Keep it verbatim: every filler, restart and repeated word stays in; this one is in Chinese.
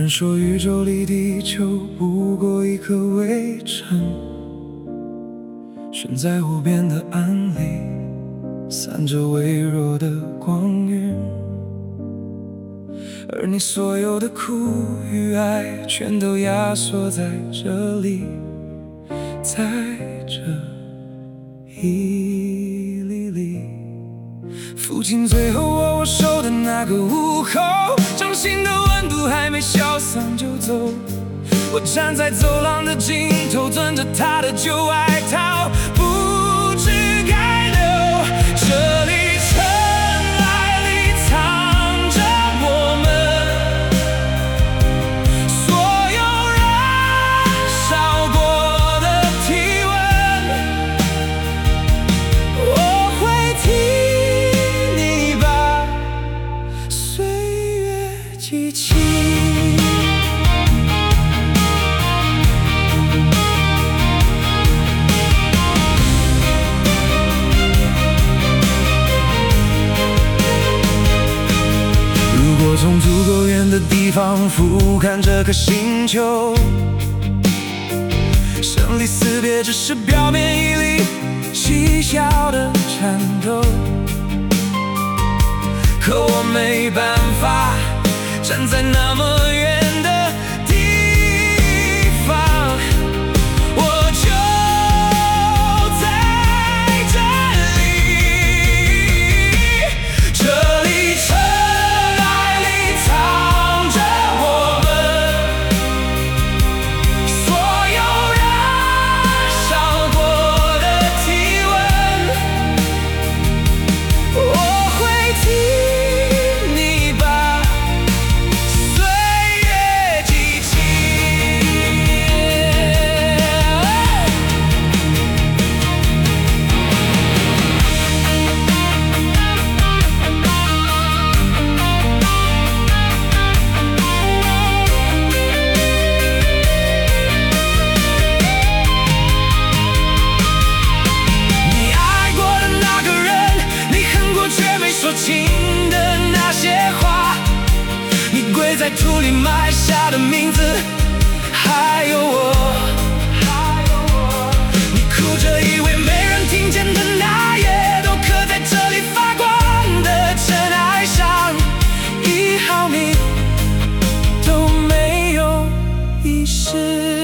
人说宇宙里地球不过一颗微尘，悬在无边的暗里，散着微弱的光晕。而你所有的苦与爱，全都压缩在这里，在这一粒粒。父亲最后握我手的那个午后，掌心的温度还没消散就走。我站在走廊的尽头，攥着他的旧外套，不知该留。这里尘埃里藏着我们所有燃烧过的体温，我会替你把岁月记起。我从足够远的地方俯瞰这颗星球，生离死别只是表面一粒细小的颤抖，可我没办法站在那么远的地方，我就在这里，这里尘埃里藏着我们所有燃烧过的体温，我会替你把岁月记起。你爱过的那个人，你恨过却没说清的那些话，你跪在土里埋下的名字，还有我，你哭着以为没人听见的那夜，都刻在这里发光的尘埃上，一毫米都没有遗失。